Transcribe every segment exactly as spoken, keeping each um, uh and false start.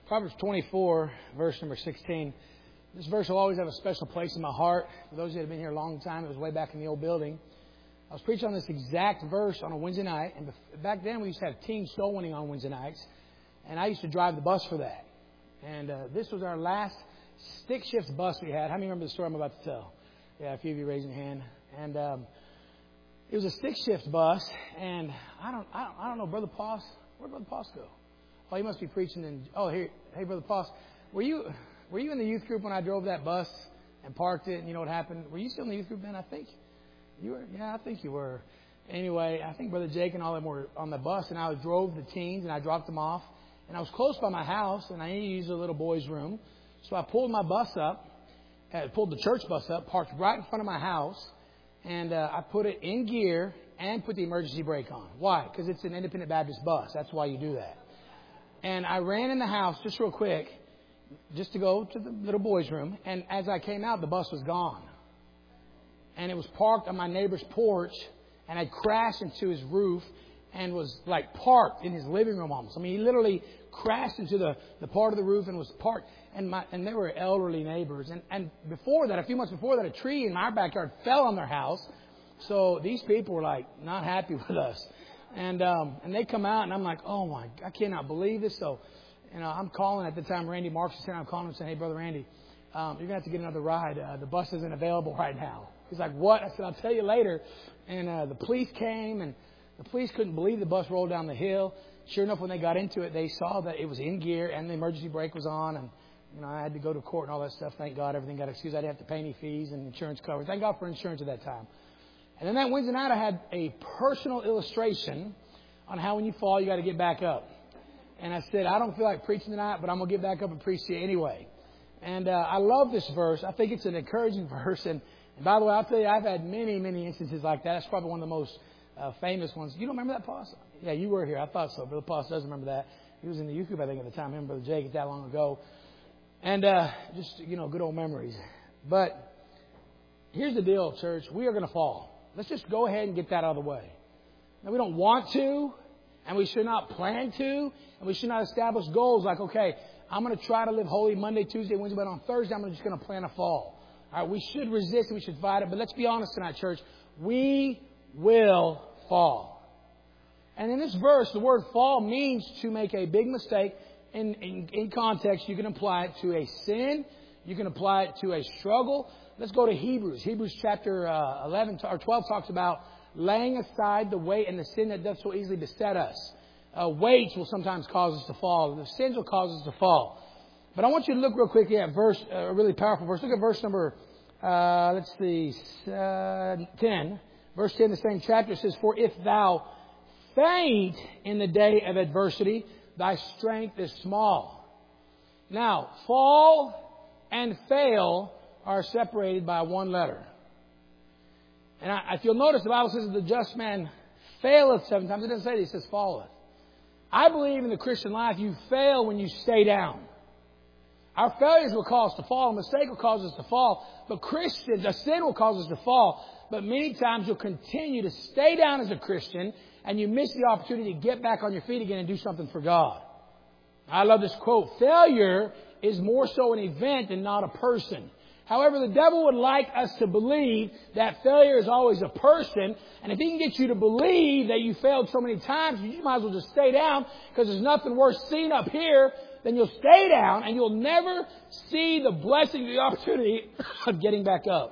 Proverbs twenty-four, verse number sixteen. This verse will always have a special place in my heart. For those that have been here a long time, it was way back in the old building. I was preaching on this exact verse on a Wednesday night. And back then, we used to have team soul winning on Wednesday nights. And I used to drive the bus for that. And uh, this was our last stick shift bus we had. How many remember the story I'm about to tell? Yeah, a few of you raising your hand. And um, it was a stick shift bus. And I don't, I don't, I don't know, Brother Poss. Where'd Brother Poss go? Oh, he must be preaching in... Oh, here. Hey, Brother Poss. Were you were you in the youth group when I drove that bus and parked it and you know what happened? Were you still in the youth group then, I think? You were? Yeah, I think you were. Anyway, I think Brother Jake and all them were on the bus, and I drove the teens and I dropped them off. And I was close by my house, and I needed to use the little boy's room. So I pulled my bus up, I pulled the church bus up, parked right in front of my house, and uh, I put it in gear and put the emergency brake on. Why? Because it's an Independent Baptist bus. That's why you do that. And I ran in the house just real quick, just to go to the little boy's room. And as I came out, the bus was gone. And it was parked on my neighbor's porch. And I crashed into his roof and was like parked in his living room almost. I mean, he literally crashed into the, the part of the roof and was parked. And my and they were elderly neighbors. And, and before that, a few months before that, a tree in our backyard fell on their house. So these people were like not happy with us. And um, and they come out, and I'm like, oh, my, I cannot believe this. So, you know, I'm calling at the time. Randy Marks is here. I'm calling him saying, hey, Brother Randy, um, you're going to have to get another ride. Uh, the bus isn't available right now. He's like, what? I said, I'll tell you later. And uh, the police came, and the police couldn't believe the bus rolled down the hill. Sure enough, when they got into it, they saw that it was in gear, and the emergency brake was on. And, you know, I had to go to court and all that stuff. Thank God everything got excused. I didn't have to pay any fees and insurance coverage. Thank God for insurance at that time. And then that Wednesday night, I had a personal illustration on how when you fall, you got to get back up. And I said, I don't feel like preaching tonight, but I'm going to get back up and preach to you anyway. And uh, I love this verse. I think it's an encouraging verse. And, and by the way, I'll tell you, I've had many, many instances like that. That's probably one of the most uh, famous ones. You don't remember that, Poss? Yeah, you were here. I thought so. Brother Poss does remember that. He was in the youth group, I think, at the time. Him and Brother Jake, it's that long ago. And uh, just, you know, good old memories. But here's the deal, church. We are going to fall. Let's just go ahead and get that out of the way. Now, we don't want to, and we should not plan to, and we should not establish goals like, okay, I'm going to try to live holy Monday, Tuesday, Wednesday, but on Thursday, I'm just going to plan a fall. All right, we should resist and we should fight it, but let's be honest tonight, church. We will fall. And in this verse, the word fall means to make a big mistake. In, in, in context, you can apply it to a sin. You can apply it to a struggle. Let's go to Hebrews. Hebrews chapter uh, eleven or twelve talks about laying aside the weight and the sin that does so easily beset us. Uh, weights will sometimes cause us to fall. The sins will cause us to fall. But I want you to look real quickly at verse, uh, a really powerful verse. Look at verse number, uh, let's see, uh, ten. Verse ten, the same chapter says, for if thou faint in the day of adversity, thy strength is small. Now, fall and fail are separated by one letter. And I, if you'll notice, the Bible says that the just man faileth seven times. It doesn't say that, it says falleth. I believe in the Christian life, you fail when you stay down. Our failures will cause us to fall. A mistake will cause us to fall. But Christians, a sin will cause us to fall. But many times you'll continue to stay down as a Christian and you miss the opportunity to get back on your feet again and do something for God. I love this quote. Failure is more so an event and not a person. However, the devil would like us to believe that failure is always a person. And if he can get you to believe that you failed so many times, you might as well just stay down, because there's nothing worse seen up here than you'll stay down and you'll never see the blessing, the opportunity of getting back up.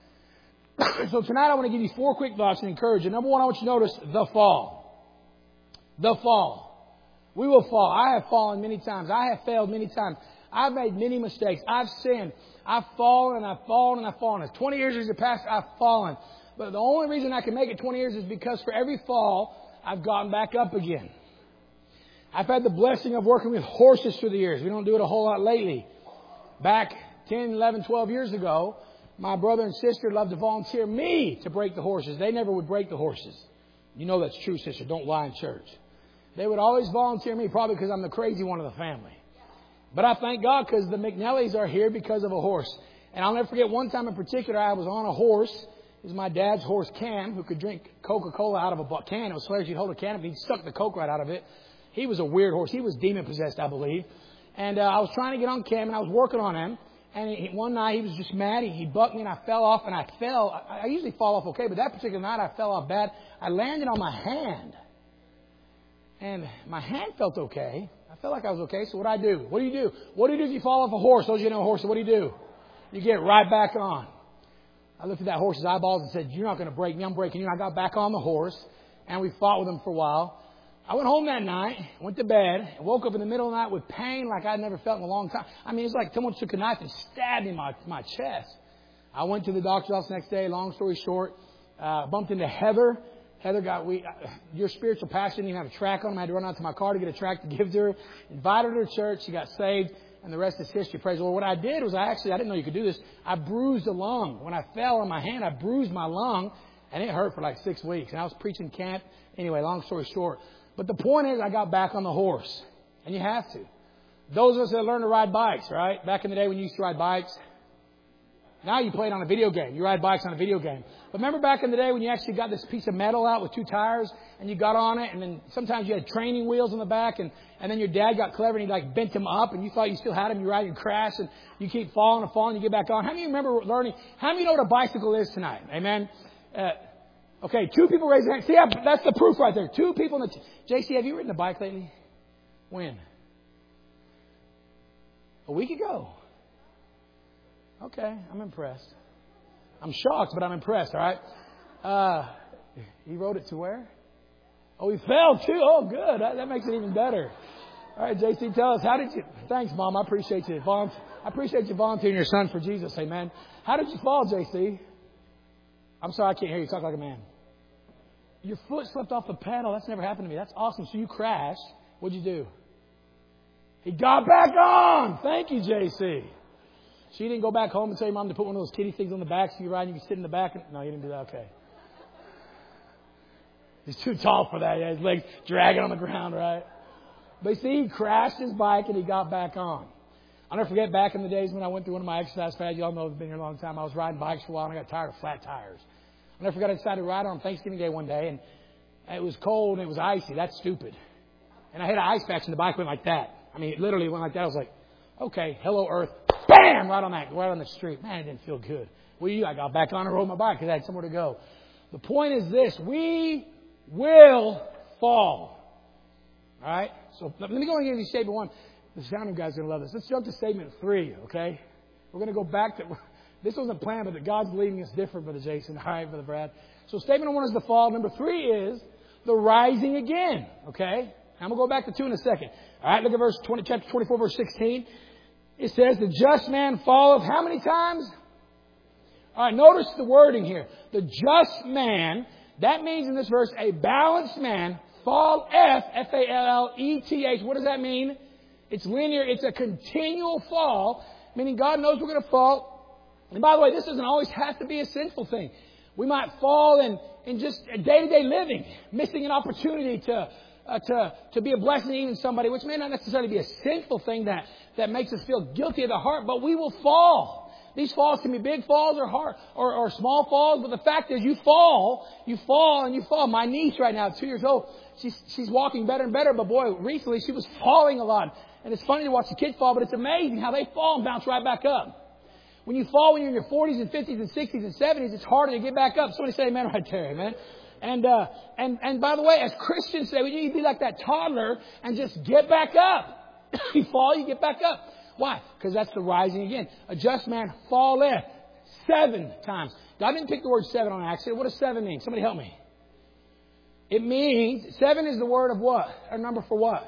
So tonight I want to give you four quick thoughts and encourage you. Number one, I want you to notice the fall. The fall. We will fall. I have fallen many times. I have failed many times. I've made many mistakes. I've sinned. I've fallen and I've fallen and I've fallen. As twenty years has passed, I've fallen. But the only reason I can make it twenty years is because for every fall, I've gotten back up again. I've had the blessing of working with horses through the years. We don't do it a whole lot lately. Back ten, eleven, twelve years ago, my brother and sister loved to volunteer me to break the horses. They never would break the horses. You know that's true, sister. Don't lie in church. They would always volunteer me, probably because I'm the crazy one of the family. But I thank God because the McNellys are here because of a horse. And I'll never forget one time in particular, I was on a horse. It was my dad's horse, Cam, who could drink Coca-Cola out of a can. It was hilarious. You'd hold a can and he'd suck the Coke right out of it. He was a weird horse. He was demon-possessed, I believe. And uh, I was trying to get on Cam, and I was working on him. And he, one night he was just mad. He, he bucked me, and I fell off, and I fell. I, I usually fall off okay, but that particular night I fell off bad. I landed on my hand. And my hand felt okay. I felt like I was okay. So what do I do? What do you do? What do you do if you fall off a horse? Those of you know a horse, so what do you do? You get right back on. I looked at that horse's eyeballs and said, you're not going to break me. I'm breaking you. I got back on the horse, and we fought with him for a while. I went home that night, went to bed, and woke up in the middle of the night with pain like I'd never felt in a long time. I mean, it's like someone took a knife and stabbed me in my, my chest. I went to the doctor's office the next day. Long story short, uh, bumped into Heather. Heather got, we, uh, your spiritual pastor didn't even have a track on him. I had to run out to my car to get a track to give to her. Invited her to church. She got saved. And the rest is history. Praise the Lord. What I did was I actually, I didn't know you could do this. I bruised a lung. When I fell on my hand, I bruised my lung. And it hurt for like six weeks. And I was preaching camp. Anyway, long story short. But the point is, I got back on the horse. And you have to. Those of us that learn to ride bikes, right? Back in the day when you used to ride bikes. Now you play it on a video game. You ride bikes on a video game. But remember back in the day when you actually got this piece of metal out with two tires and you got on it, and then sometimes you had training wheels on the back, and, and then your dad got clever and he like bent them up and you thought you still had them. You ride and crash and you keep falling and falling and you get back on. How many of you remember learning? How many of you know what a bicycle is tonight? Amen. Uh, okay, two people raise their hands. See, that's the proof right there. Two people in the... T- J C, have you ridden a bike lately? When? A week ago. Okay, I'm impressed. I'm shocked, but I'm impressed, all right? Uh, he rode it to where? Oh, he fell too. Oh, good. That, that makes it even better. All right, J C, tell us, how did you... Thanks, Mom. I appreciate you. I appreciate you volunteering your son for Jesus. Amen. How did you fall, J C? I'm sorry, I can't hear you. Talk like a man. Your foot slipped off the pedal. That's never happened to me. That's awesome. So you crashed. What'd you do? He got back on. Thank you, J C. She didn't go back home and tell your mom to put one of those kiddie things on the back so you ride and you can sit in the back. And, no, you didn't do that. Okay. He's too tall for that. Yeah, his legs dragging on the ground, right? But see, he crashed his bike and he got back on. I'll never forget back in the days when I went through one of my exercise fads. Y'all know I've been here a long time. I was riding bikes for a while and I got tired of flat tires. I'll never forget I decided to ride on Thanksgiving Day one day and it was cold and it was icy. That's stupid. And I hit an ice patch and the bike went like that. I mean, it literally went like that. I was like, okay, hello, Earth. Bam! Right on that, right on the street. Man, it didn't feel good. Well, you, I got back on and rode my bike because I had somewhere to go. The point is this. We will fall. All right? So let me go and give you statement one. The sound guys are going to love this. Let's jump to statement three, okay? We're going to go back to... This wasn't planned, but God's leading us different, Brother Jason. All right, Brother Brad. So statement one is the fall. Number three is the rising again, okay? I'm going to go back to two in a second. All right, look at verse twenty, chapter twenty-four, verse sixteen. It says, the just man falleth how many times? All right, notice the wording here. The just man, that means in this verse, a balanced man, falleth, F A L L E T H. What does that mean? It's linear. It's a continual fall, meaning God knows we're going to fall. And by the way, this doesn't always have to be a sinful thing. We might fall in, in just day-to-day living, missing an opportunity to... Uh, to, to be a blessing to even somebody, which may not necessarily be a sinful thing that, that makes us feel guilty of the heart, but we will fall. These falls can be big falls or, hard, or, or small falls, but the fact is you fall, you fall and you fall. My niece right now, two years old, she's, she's walking better and better, but boy, recently she was falling a lot. And it's funny to watch the kids fall, but it's amazing how they fall and bounce right back up. When you fall when you're in your forties and fifties and sixties and seventies, it's harder to get back up. Somebody say amen right there, amen. And, uh, and, and by the way, as Christians say, we need to be like that toddler and just get back up. You fall, you get back up. Why? Because that's the rising again. A just man falleth seven times. God didn't pick the word seven on accident. What does seven mean? Somebody help me. It means, seven is the word of what? A number for what?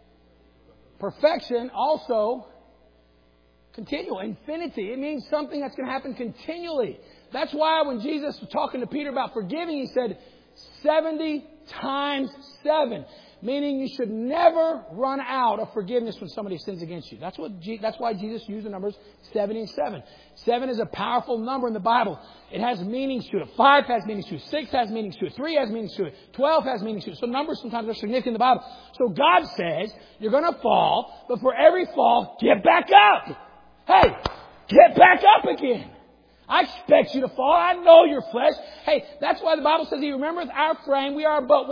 Perfection. Also, continual. Infinity. It means something that's going to happen continually. That's why when Jesus was talking to Peter about forgiving, he said, seventy times seven, meaning you should never run out of forgiveness when somebody sins against you. That's what. G- that's why Jesus used the numbers seventy and seven. Seven is a powerful number in the Bible. It has meanings to it. Five has meanings to it. Six has meanings to it. Three has meanings to it. Twelve has meanings to it. So numbers sometimes are significant in the Bible. So God says you're going to fall, but for every fall, get back up. Hey, get back up again. I expect you to fall. I know your flesh. Hey, that's why the Bible says He remembereth our frame. We are but what?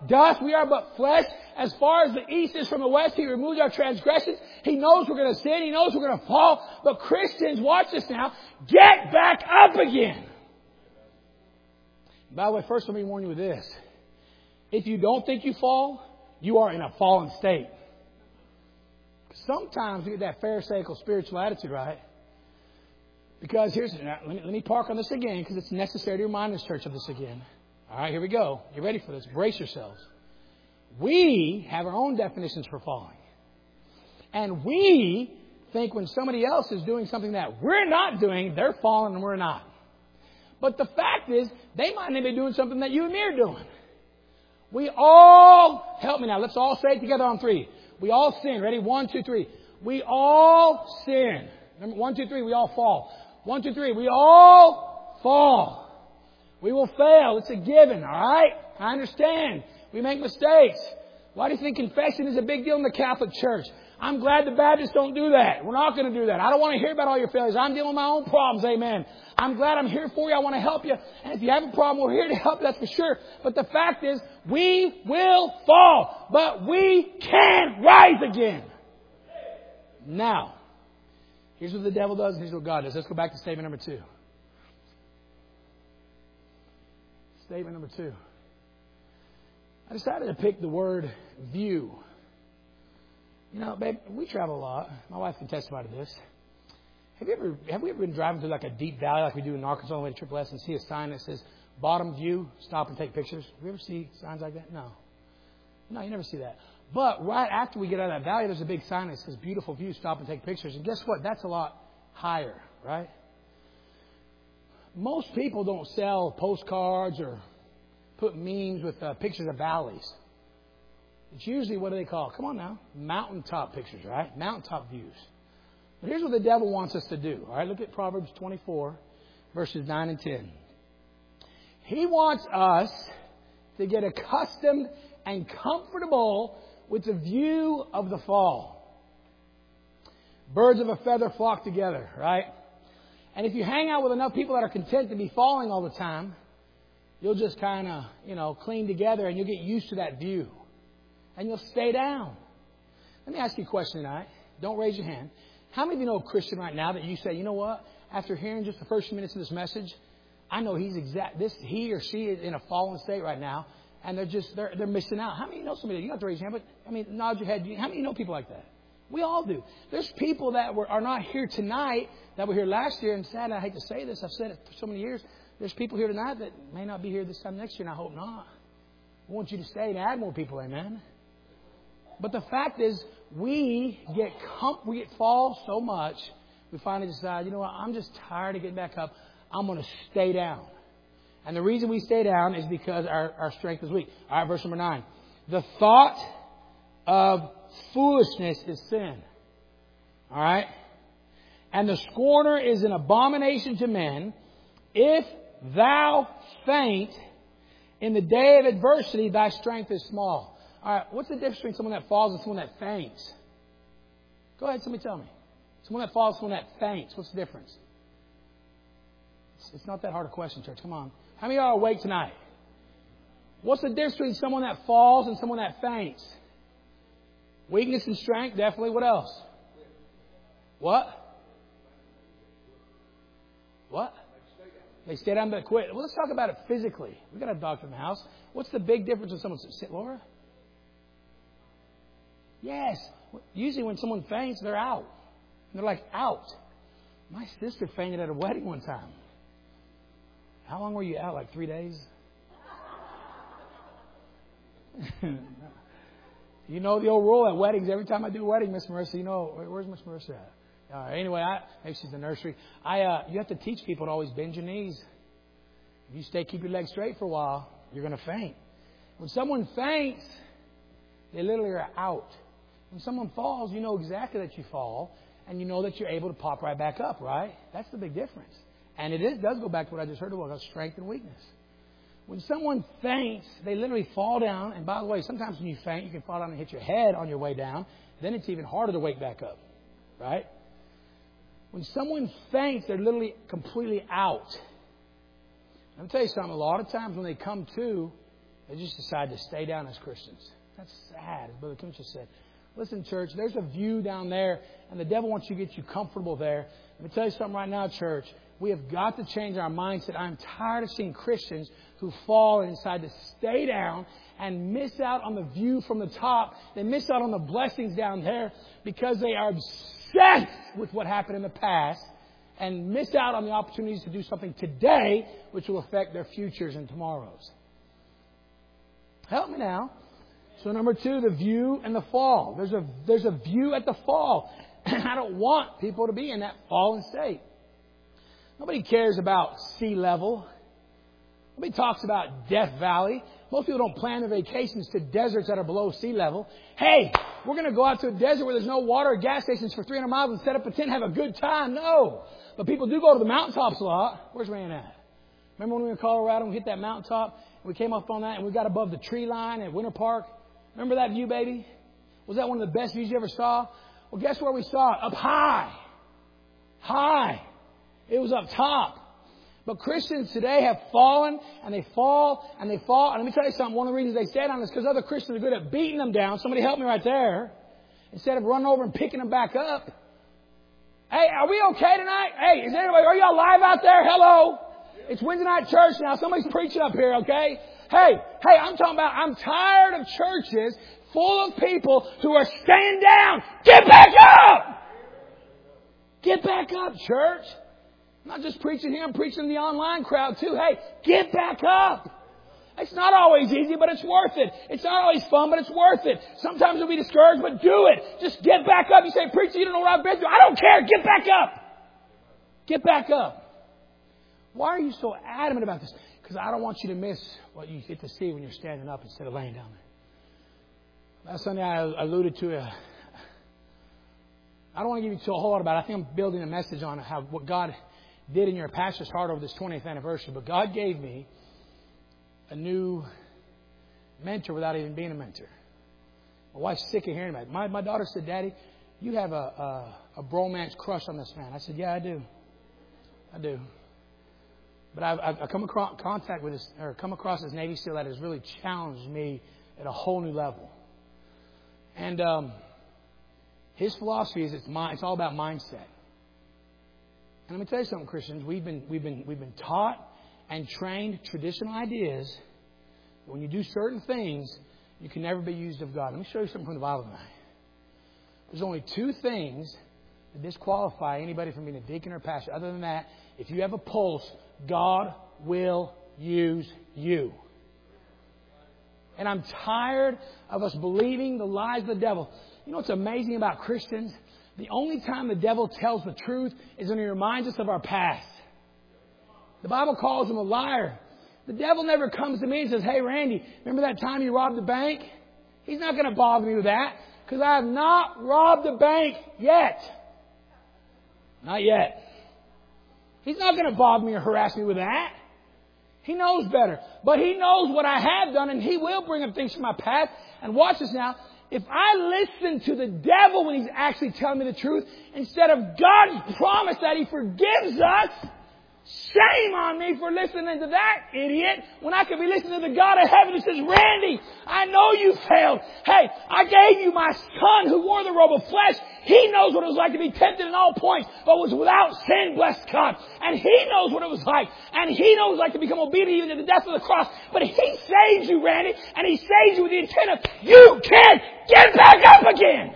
dust. We are but flesh. As far as the east is from the west, He removes our transgressions. He knows we're going to sin. He knows we're going to fall. But Christians, watch this now, get back up again. By the way, first let me warn you with this. If you don't think you fall, you are in a fallen state. Sometimes we get that pharisaical spiritual attitude, right? Because here's, now, let me, let me park on this again because it's necessary to remind this church of this again. All right, here we go. You ready for this? Brace yourselves. We have our own definitions for falling. And we think when somebody else is doing something that we're not doing, they're falling and we're not. But the fact is, they might not be doing something that you and me are doing. We all, help me now, let's all say it together on three. We all sin. Ready? One, two, three. We all sin. Remember, one, two, three, we all fall. One, two, three, we all fall. We will fail. It's a given, all right? I understand. We make mistakes. Why do you think confession is a big deal in the Catholic Church? I'm glad the Baptists don't do that. We're not going to do that. I don't want to hear about all your failures. I'm dealing with my own problems, amen. I'm glad I'm here for you. I want to help you. And if you have a problem, we're here to help you, that's for sure. But the fact is, we will fall. But we can rise again. Now, here's what the devil does and here's what God does. Let's go back to statement number two. Statement number two. I decided to pick the word view. You know, babe, we travel a lot. My wife can testify to this. Have you ever have we ever been driving through like a deep valley like we do in Arkansas on the way to Triple S and see a sign that says bottom view, stop and take pictures? Have you ever see signs like that? No. No, you never see that. But right after we get out of that valley, there's a big sign that says beautiful view, stop and take pictures. And guess what? That's a lot higher, right? Most people don't sell postcards or put memes with uh, pictures of valleys. It's usually, what do they call? Come on now. Mountaintop pictures, right? Mountaintop views. But here's what the devil wants us to do. All right, look at Proverbs twenty-four, verses nine and ten. He wants us to get accustomed and comfortable with the view of the fall. Birds of a feather flock together, right? And if you hang out with enough people that are content to be falling all the time, you'll just kind of, you know, cling together and you'll get used to that view. And you'll stay down. Let me ask you a question tonight. Don't raise your hand. How many of you know a Christian right now that you say, you know what? After hearing just the first few minutes of this message, I know he's exact. This he or she is in a fallen state right now, and they're just they're they're missing out. How many of you know somebody? You don't have to raise your hand, but I mean, nod your head. How many of you know people like that? We all do. There's people that were are not here tonight that were here last year, and sad. I hate to say this. I've said it for so many years. There's people here tonight that may not be here this time next year, and I hope not. I want you to stay and add more people. Amen. But the fact is, we get comp- we get fall so much, we finally decide, you know what, I'm just tired of getting back up. I'm going to stay down. And the reason we stay down is because our, our strength is weak. All right, verse number nine. The thought of foolishness is sin. All right? And the scorner is an abomination to men. If thou faint in the day of adversity, thy strength is small. All right, what's the difference between someone that falls and someone that faints? Go ahead, somebody tell me. Someone that falls, someone that faints. What's the difference? It's, it's not that hard a question, church. Come on. How many of y'all are awake tonight? What's the difference between someone that falls and someone that faints? Weakness and strength, definitely. What else? What? What? They stay down but quit. Well, let's talk about it physically. We've got a doctor in the house. What's the big difference when someone says, Laura? Yes. Usually when someone faints, they're out. And they're like, out. My sister fainted at a wedding one time. How long were you out? Like three days? You know the old rule at weddings. Every time I do a wedding, Miss Marissa, you know, where's Miss Marissa at? All right, anyway, I, maybe she's in the nursery. I, uh, you have to teach people to always bend your knees. If you stay, keep your legs straight for a while, you're going to faint. When someone faints, they literally are out. When someone falls, you know exactly that you fall, and you know that you're able to pop right back up, right? That's the big difference. And it is, does go back to what I just heard about strength and weakness. When someone faints, they literally fall down. And by the way, sometimes when you faint, you can fall down and hit your head on your way down. Then it's even harder to wake back up, right? When someone faints, they're literally completely out. Let me tell you something. A lot of times when they come to, They just decide to stay down as Christians. That's sad, as Brother Kim just said. Listen, church, there's a view down there, and the devil wants to get you comfortable there. Let me tell you something right now, church. We have got to change our mindset. I'm tired of seeing Christians who fall and decide to stay down and miss out on the view from the top. They miss out on the blessings down there because they are obsessed with what happened in the past and miss out on the opportunities to do something today which will affect their futures and tomorrows. Help me now. So number two, the view and the fall. There's a there's a view at the fall. I don't want people to be in that fallen state. Nobody cares about sea level. Nobody talks about Death Valley. Most people don't plan their vacations to deserts that are below sea level. Hey, we're going to go out to a desert where there's no water or gas stations for three hundred miles and set up a tent and have a good time. No. But people do go to the mountaintops a lot. Where's Rand at? Remember when we were in Colorado and we hit that mountaintop? And we came up on that and we got above the tree line at Winter Park. Remember that view, baby? Was that one of the best views you ever saw? Well, guess where we saw it? Up high. High. It was up top. But Christians today have fallen, and they fall, and they fall. And let me tell you something. One of the reasons they stay down is because other Christians are good at beating them down. Somebody help me right there. Instead of running over and picking them back up. Hey, are we okay tonight? Hey, is anybody, are y'all live out there? Hello? It's Wednesday night church now. Somebody's preaching up here, okay? Hey, hey, I'm talking about, I'm tired of churches full of people who are staying down. Get back up! Get back up, church. I'm not just preaching here, I'm preaching to the online crowd too. Hey, get back up. It's not always easy, but it's worth it. It's not always fun, but it's worth it. Sometimes you'll be discouraged, but do it. Just get back up. You say, preacher, you don't know what I've been through. I don't care. Get back up. Get back up. Why are you so adamant about this? Because I don't want you to miss what you get to see when you're standing up instead of laying down there. Last Sunday I alluded to a... I don't want to give you a whole lot about it. I think I'm building a message on how what God did in your pastor's heart over this twentieth anniversary. But God gave me a new mentor without even being a mentor. My wife's sick of hearing about it. My, my daughter said, Daddy, you have a, a, a bromance crush on this man. I said, yeah, I do. I do. But I've, I've come across contact with this, or come across this Navy SEAL that has really challenged me at a whole new level. And um, his philosophy is it's, my, it's all about mindset. And let me tell you something, Christians. We've been we've been we've been taught and trained traditional ideas. When you do certain things, you can never be used of God. Let me show you something from the Bible tonight. There's only two things that disqualify anybody from being a deacon or a pastor. Other than that, if you have a pulse, God will use you. And I'm tired of us believing the lies of the devil. You know what's amazing about Christians? The only time the devil tells the truth is when he reminds us of our past. The Bible calls him a liar. The devil never comes to me and says, hey, Randy, remember that time you robbed the bank? He's not going to bother me with that because I have not robbed the bank yet. Not yet. He's not going to bother me or harass me with that. He knows better. But he knows what I have done, and he will bring up things from my past. And watch this now. If I listen to the devil when he's actually telling me the truth, instead of God's promise that he forgives us, shame on me for listening to that idiot when I could be listening to the God of heaven who says, Randy, I know you failed. Hey, I gave you my son who wore the robe of flesh. He knows what it was like to be tempted in all points, but was without sin, bless God. And he knows what it was like. And he knows what it was like to become obedient even to the death of the cross. But he saves you, Randy, and he saves you with the intent of you can get back up again.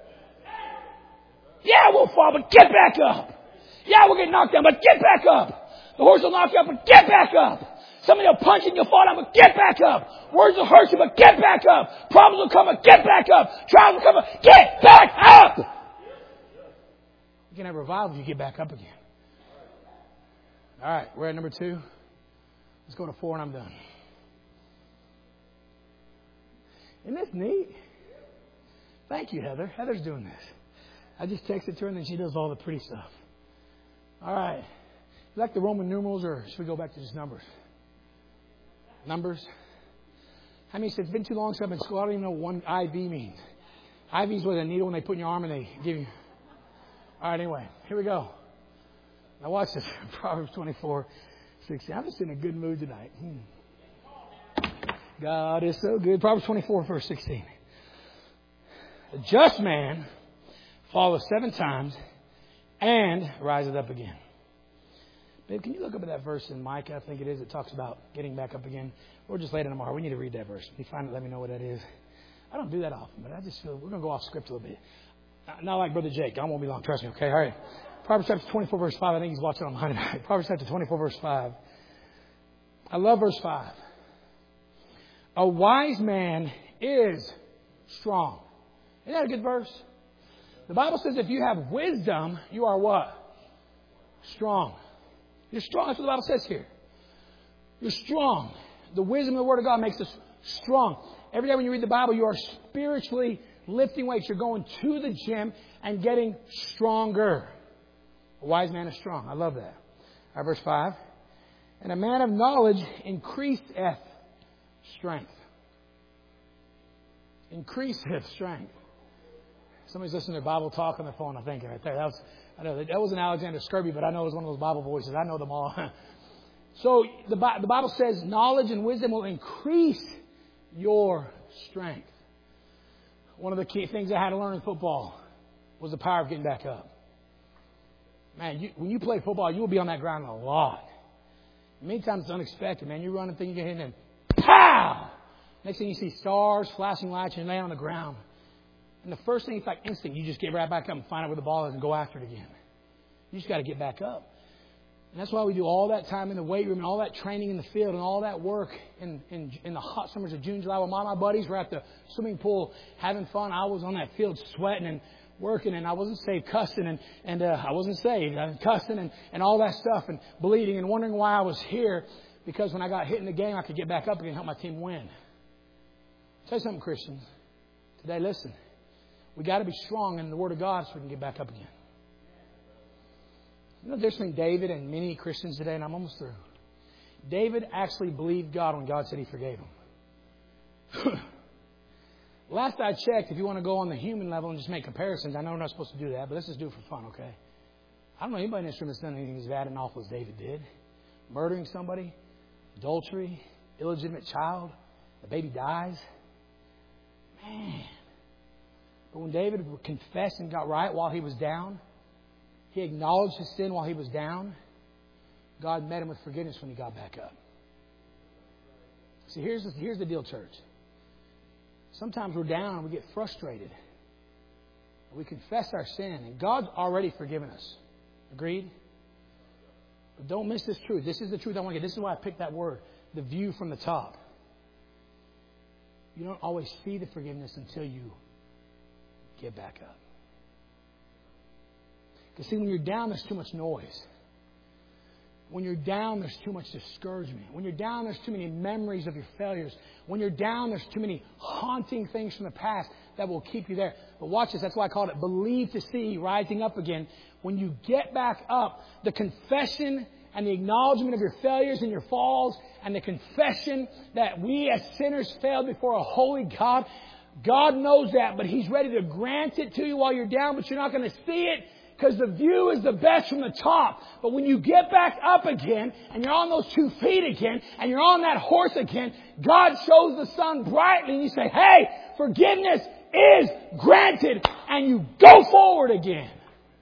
Yeah, we'll fall, but get back up. Yeah, we'll get knocked down, but get back up. The horse will knock you up, but get back up. Somebody will punch you and you'll fall down, but get back up. Words will hurt you, but get back up. Problems will come, but get back up. Trials will come, but get back up. You can have revival if you get back up again. All right, we're at number two. Let's go to four and I'm done. Isn't this neat? Thank you, Heather. Heather's doing this. I just texted to her and then she does all the pretty stuff. All right. You like the Roman numerals or should we go back to just numbers? Numbers? How many said it's been too long since I've been in school? I don't even know what one I V means. I V is with a needle when they put in your arm and they give you. All right, anyway, here we go. Now watch this. Proverbs twenty-four, sixteen. I'm just in a good mood tonight. Hmm. God is so good. Proverbs twenty-four, verse sixteen. The just man falleth seven times and riseth up again. Babe, can you look up at that verse in Micah? I think it is. It talks about getting back up again. Or just later tomorrow. We need to read that verse. If you find it, let me know what that is. I don't do that often, but I just feel we're going to go off script a little bit. Not like Brother Jake. I won't be long. Trust me. Okay. All right. Proverbs chapter twenty-four, verse five. I think he's watching on Monday night. Proverbs chapter twenty-four, verse five. I love verse five. A wise man is strong. Isn't that a good verse? The Bible says if you have wisdom, you are what? Strong. You're strong. That's what the Bible says here. You're strong. The wisdom of the Word of God makes us strong. Every day when you read the Bible, you are spiritually lifting weights. You're going to the gym and getting stronger. A wise man is strong. I love that. All right, verse five. And a man of knowledge increaseth strength. Increaseth strength. Somebody's listening to Bible talk on their phone, I think, right there. That was, I know that wasn't Alexander Skirby, but I know it was one of those Bible voices. I know them all. So the, the Bible says knowledge and wisdom will increase your strength. One of the key things I had to learn in football was the power of getting back up. Man, you, when you play football, you will be on that ground a lot. Many times it's unexpected, man. You're running, thinking you're hitting, and pow! Next thing you see stars, flashing lights, and you lay on the ground. And the first thing, it's like instinct. You just get right back up and find out where the ball is and go after it again. You just got to get back up. And that's why we do all that time in the weight room and all that training in the field and all that work in, in, in the hot summers of June, July. When my, my buddies were at the swimming pool having fun, I was on that field sweating and working, and I wasn't saved, cussing, and, and uh, I wasn't saved. I was cussing and, and all that stuff and bleeding and wondering why I was here, because when I got hit in the game, I could get back up again and help my team win. I'll tell you something, Christians. Today, listen. We got to be strong in the Word of God so we can get back up again. You know, there's between David and many Christians today, and I'm almost through. David actually believed God when God said He forgave him. Last I checked, if you want to go on the human level and just make comparisons, I know we're not supposed to do that, but let's just do it for fun, okay? I don't know anybody in this room that's done anything as bad and awful as David did. Murdering somebody, adultery, illegitimate child, the baby dies. Man. But when David confessed and got right while he was down, he acknowledged his sin while he was down, God met him with forgiveness when he got back up. See, here's the, here's the deal, church. Sometimes we're down and we get frustrated. We confess our sin, and God's already forgiven us. Agreed? But don't miss this truth. This is the truth I want to get. This is why I picked that word, the view from the top. You don't always see the forgiveness until you get back up. Because see, when you're down, there's too much noise. When you're down, there's too much discouragement. When you're down, there's too many memories of your failures. When you're down, there's too many haunting things from the past that will keep you there. But watch this. That's why I called it believe to see, rising up again. When you get back up, the confession and the acknowledgement of your failures and your falls and the confession that we as sinners failed before a holy God, God knows that, but He's ready to grant it to you while you're down, but you're not going to see it because the view is the best from the top. But when you get back up again and you're on those two feet again and you're on that horse again, God shows the sun brightly and you say, hey, forgiveness is granted, and you go forward again.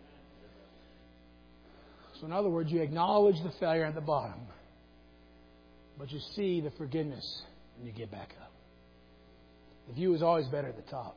So in other words, you acknowledge the failure at the bottom, but you see the forgiveness when you get back up. The view is always better at the top.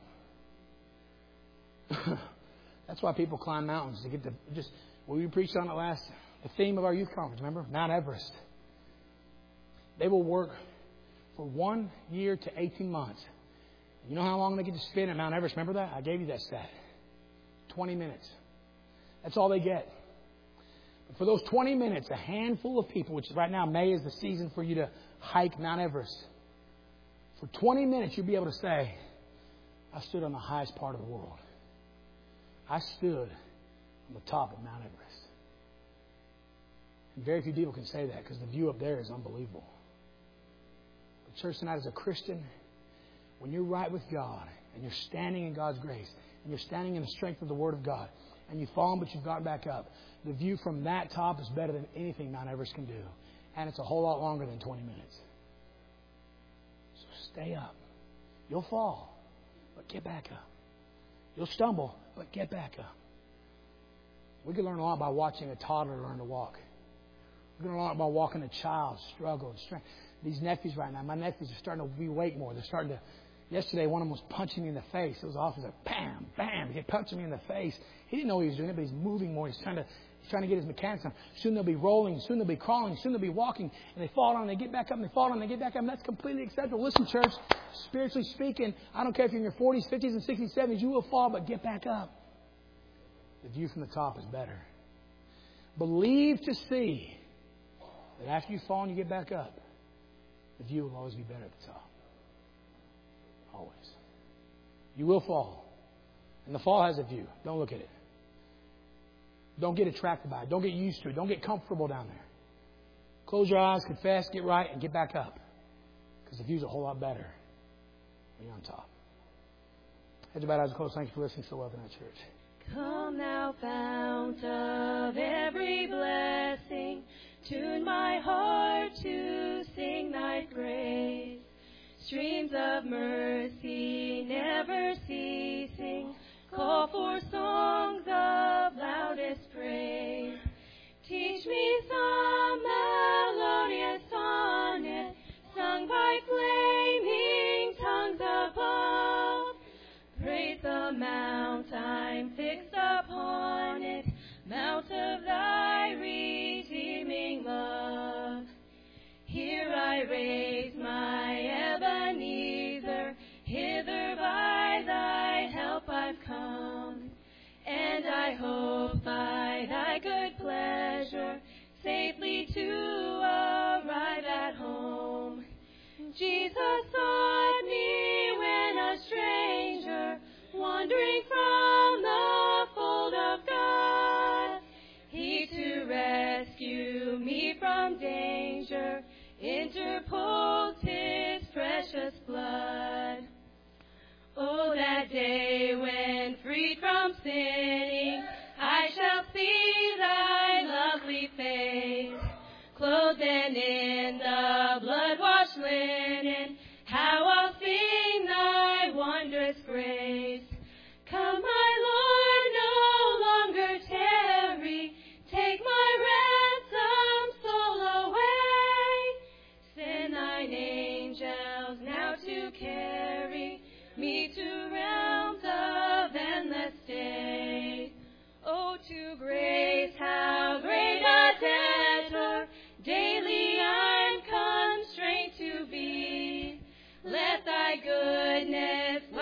That's why people climb mountains to get the just. Well, we preached on it last. The theme of our youth conference, remember, Mount Everest. They will work for one year to eighteen months. You know how long they get to spend at Mount Everest? Remember that? I gave you that stat. Twenty minutes. That's all they get. But for those twenty minutes, a handful of people, which right now May is the season for you to hike Mount Everest. For twenty minutes, you'll be able to say, I stood on the highest part of the world. I stood on the top of Mount Everest. And very few people can say that because the view up there is unbelievable. But church tonight, as a Christian, when you're right with God and you're standing in God's grace and you're standing in the strength of the Word of God and you've fallen but you've gotten back up, the view from that top is better than anything Mount Everest can do. And it's a whole lot longer than twenty minutes. So Stay up. You'll fall, but get back up. You'll stumble, but get back up. We can learn a lot by watching a toddler learn to walk. We can learn a lot by walking a child struggle and strength. These nephews right now, my nephews are starting to be awake more. They're starting to. Yesterday, one of them was punching me in the face. It was awful. Like, bam, bam. He punching me in the face. He didn't know he was doing it, but he's moving more. He's trying to. He's trying to get his mechanics on. Soon they'll be rolling. Soon they'll be crawling. Soon they'll be walking. And they fall down and they get back up and they fall down and they get back up. And that's completely acceptable. Listen, church, spiritually speaking, I don't care if you're in your forties, fifties, and sixties, seventies, you will fall, but get back up. The view from the top is better. Believe to see that after you fall and you get back up, the view will always be better at the top. Always. You will fall. And the fall has a view. Don't look at it. Don't get attracted by it. Don't get used to it. Don't get comfortable down there. Close your eyes, confess, get right, and get back up. Because the view's a whole lot better when you're on top. Heads about eyes closed. Thanks for listening so well tonight, church. Come now, fount of every blessing, tune my heart to sing thy praise. Streams of mercy never ceasing, call for songs of loudest praise. Teach me some melodious sonnet, sung by flaming tongues above. Praise the mount I'm fixed upon it, mount of thy redeeming love. Here I raise my Ebenezer, hither by thy help I've come, and I hope by thy good pleasure safely to arrive at home. Jesus sought me when a stranger, wandering from the fold of God. He to rescue me from danger interposed his precious blood. Oh, that day when freed from sinning, I shall see thy lovely face, clothed and in the blood-washed linen, how I'll sing thy wondrous grace. Come, my Lord, no longer tarry, take my ransom soul away. Send thine angels now to carry me to realms of endless day. Oh, to grace, how great a debtor daily I'm constrained to be. Let thy goodness